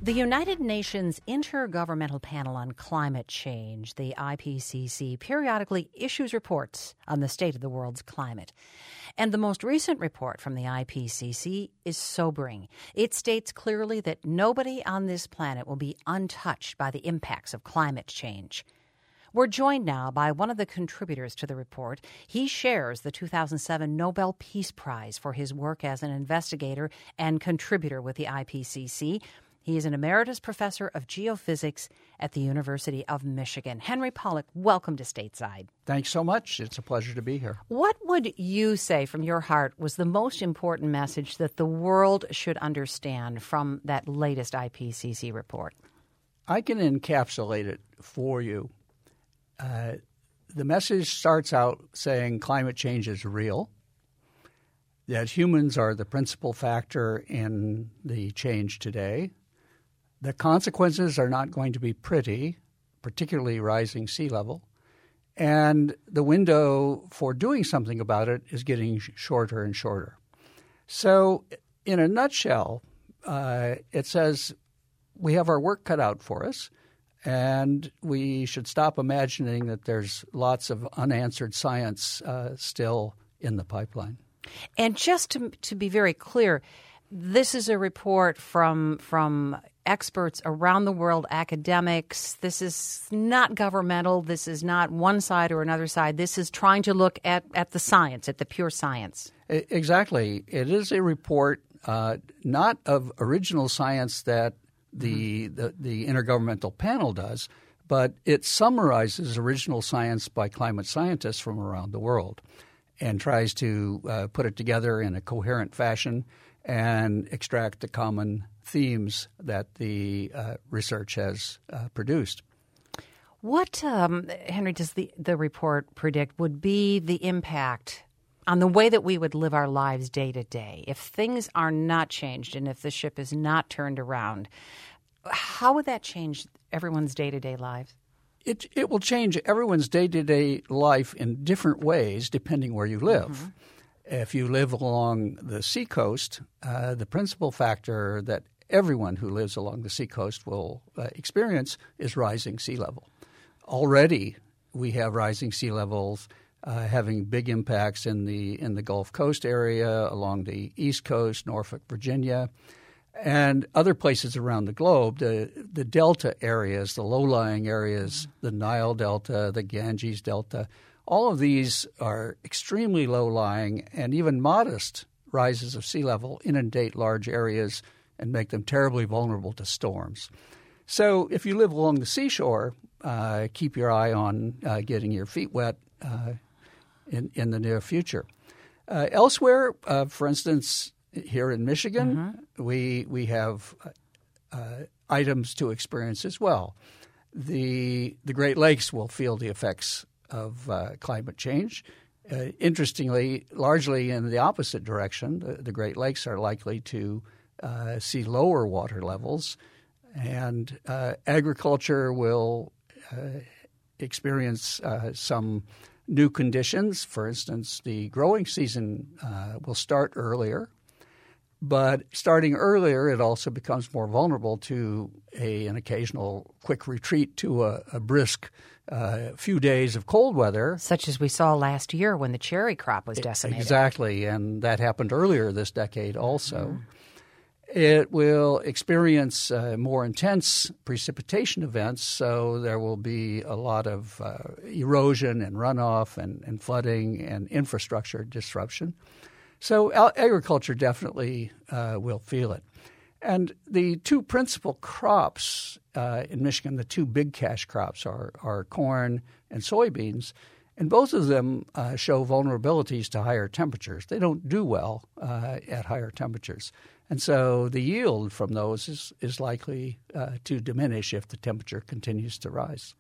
The United Nations Intergovernmental Panel on Climate Change, the IPCC, periodically issues reports on the state of the world's climate. And the most recent report from the IPCC is sobering. It states clearly that nobody on this planet will be untouched by the impacts of climate change. We're joined now by one of the contributors to the report. He shares the 2007 Nobel Peace Prize for his work as an investigator and contributor with the IPCC. He is an emeritus professor of geophysics at the University of Michigan. Henry Pollack, welcome to Stateside. Thanks so much. It's a pleasure to be here. What would you say from your heart was the most important message that the world should understand from that latest IPCC report? I can encapsulate it for you. The message starts out saying climate change is real, that humans are the principal factor in the change today. The consequences are not going to be pretty, particularly rising sea level, and the window for doing something about it is getting shorter and shorter. So in a nutshell, it says we have our work cut out for us, and we should stop imagining that there's lots of unanswered science still in the pipeline. And just to be very clear, this is a report from experts around the world, academics. This is not governmental. This is not one side or another side. This is trying to look at the science, at the pure science. Exactly. It is a report not of original science that the Intergovernmental Panel does, but it summarizes original science by climate scientists from around the world and tries to put it together in a coherent fashion and extract the common themes that the research has produced. What, Henry, does the report predict would be the impact on the way that we would live our lives day to day? If things are not changed and if the ship is not turned around, how would that change everyone's day-to-day lives? It will change everyone's day-to-day life in different ways depending where you live. Mm-hmm. If you live along the seacoast, the principal factor that everyone who lives along the seacoast will experience is rising sea level. Already we have rising sea levels having big impacts in the Gulf Coast area, along the East Coast, Norfolk, Virginia, and other places around the globe. The delta areas, the low-lying areas, the Nile Delta, the Ganges Delta, all of these are extremely low-lying, and even modest rises of sea level inundate large areas and make them terribly vulnerable to storms. So if you live along the seashore, keep your eye on getting your feet wet in the near future. Elsewhere, for instance, here in Michigan, we have items to experience as well. The Great Lakes will feel the effects of climate change. Interestingly, largely in the opposite direction, the Great Lakes are likely to see lower water levels, and agriculture will experience some new conditions. For instance, the growing season will start earlier, but starting earlier, it also becomes more vulnerable to an occasional quick retreat to a brisk few days of cold weather. Such as we saw last year when the cherry crop was decimated. Exactly, and that happened earlier this decade also. It will experience more intense precipitation events, so there will be a lot of erosion and runoff and flooding and infrastructure disruption. So agriculture definitely will feel it. And the two principal crops in Michigan, the two big cash crops, are corn and soybeans, and both of them show vulnerabilities to higher temperatures. They don't do well at higher temperatures. And so the yield from those is likely to diminish if the temperature continues to rise.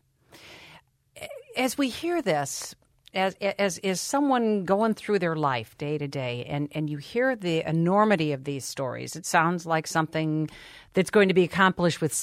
As we hear this, as someone going through their life day to day, and you hear the enormity of these stories, it sounds like something that's going to be accomplished with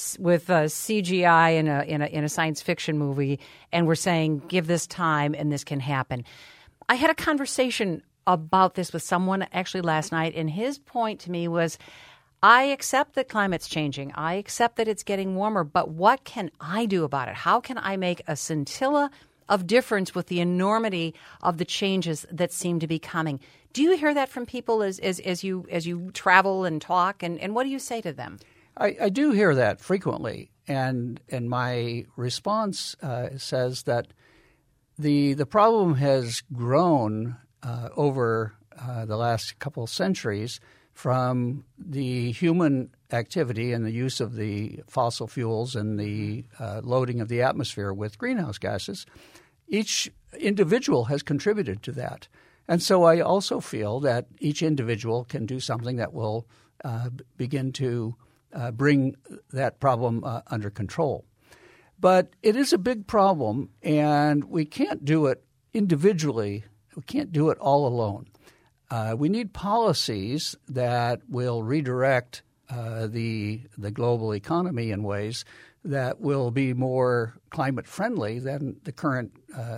CGI in a science fiction movie, and we're saying, give this time and this can happen. I had a conversation about this with someone actually last night, and his point to me was, I accept that climate's changing. I accept that it's getting warmer. But what can I do about it? How can I make a scintilla of difference with the enormity of the changes that seem to be coming? Do you hear that from people as you travel and talk? And what do you say to them? I do hear that frequently. And my response says that the problem has grown over the last couple of centuries from the human activity and the use of the fossil fuels and the loading of the atmosphere with greenhouse gases. Each individual has contributed to that. And so I also feel that each individual can do something that will begin to bring that problem under control. But it is a big problem, and we can't do it individually. We can't do it all alone. We need policies that will redirect the global economy in ways that will be more climate friendly than the current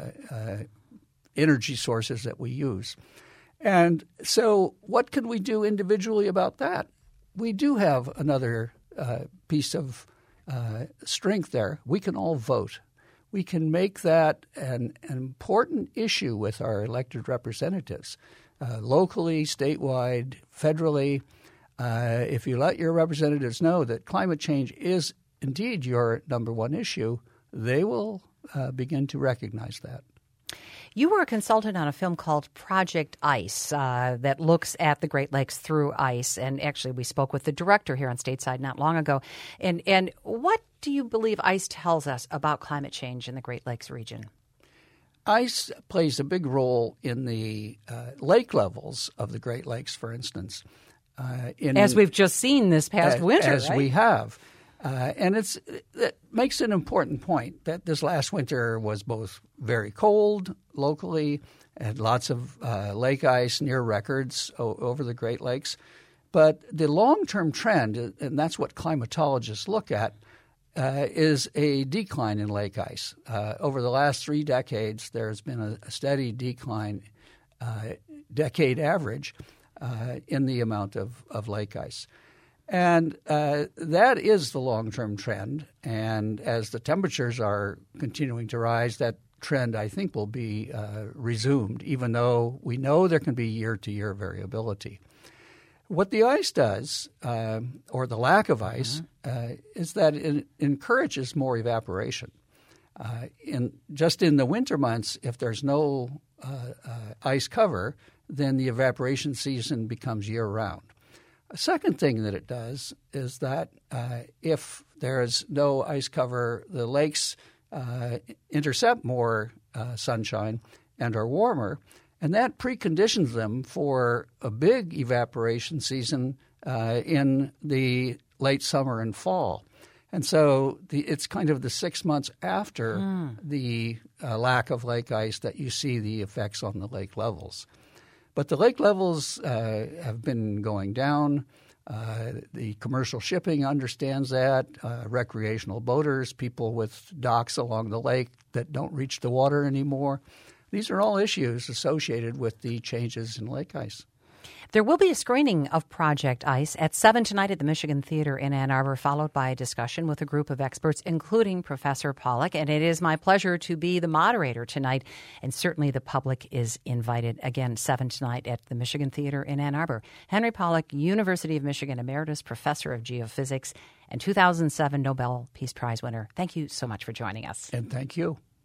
energy sources that we use. And so what can we do individually about that? We do have another piece of strength there. We can all vote. We can make that an important issue with our elected representatives, locally, statewide, federally. If you let your representatives know that climate change is indeed your number one issue, they will begin to recognize that. You were a consultant on a film called Project Ice that looks at the Great Lakes through ice. And actually, we spoke with the director here on Stateside not long ago. And what do you believe ice tells us about climate change in the Great Lakes region? Ice plays a big role in the lake levels of the Great Lakes, for instance. As we've just seen this past winter, as right? we have. And it makes an important point that this last winter was both very cold locally and lots of lake ice near records over the Great Lakes. But the long-term trend, and that's what climatologists look at, is a decline in lake ice. Over the last 3 decades, there's been a steady decline, decade average, in the amount of lake ice. And that is the long-term trend. And as the temperatures are continuing to rise, that trend, I think, will be resumed, even though we know there can be year-to-year variability. What the ice does, or the lack of ice, is that it encourages more evaporation. In the winter months, if there's no ice cover, then the evaporation season becomes year-round. A second thing that it does is that if there's no ice cover, the lakes intercept more sunshine and are warmer, and that preconditions them for a big evaporation season in the late summer and fall. And so it's kind of the 6 months after the lack of lake ice that you see the effects on the lake levels. But the lake levels have been going down. The commercial shipping understands that. Recreational boaters, people with docks along the lake that don't reach the water anymore. These are all issues associated with the changes in lake ice. There will be a screening of Project Ice at 7 tonight at the Michigan Theater in Ann Arbor, followed by a discussion with a group of experts, including Professor Pollack. And it is my pleasure to be the moderator tonight, and certainly the public is invited. Again, 7 tonight at the Michigan Theater in Ann Arbor. Henry Pollack, University of Michigan Emeritus Professor of Geophysics and 2007 Nobel Peace Prize winner. Thank you so much for joining us. And thank you.